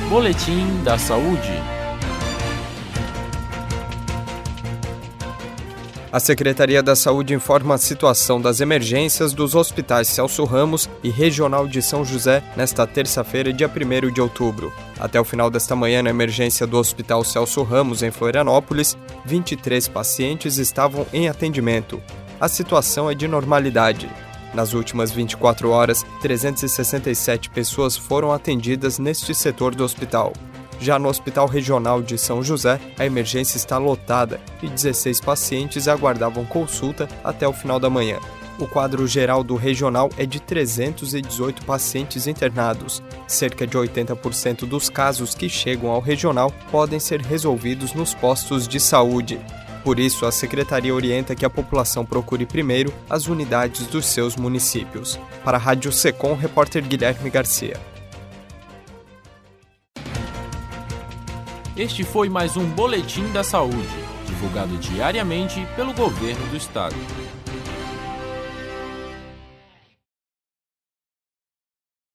Boletim da Saúde. A Secretaria da Saúde informa a situação das emergências dos hospitais Celso Ramos e Regional de São José nesta terça-feira, dia 1º de outubro. Até o final desta manhã, na emergência do Hospital Celso Ramos, em Florianópolis, 23 pacientes estavam em atendimento. A situação é de normalidade. Nas últimas 24 horas, 367 pessoas foram atendidas neste setor do hospital. Já no Hospital Regional de São José, a emergência está lotada e 16 pacientes aguardavam consulta até o final da manhã. O quadro geral do regional é de 318 pacientes internados. Cerca de 80% dos casos que chegam ao regional podem ser resolvidos nos postos de saúde. Por isso, a Secretaria orienta que a população procure primeiro as unidades dos seus municípios. Para a Rádio Secom, repórter Guilherme Garcia. Este foi mais um Boletim da Saúde, divulgado diariamente pelo Governo do Estado.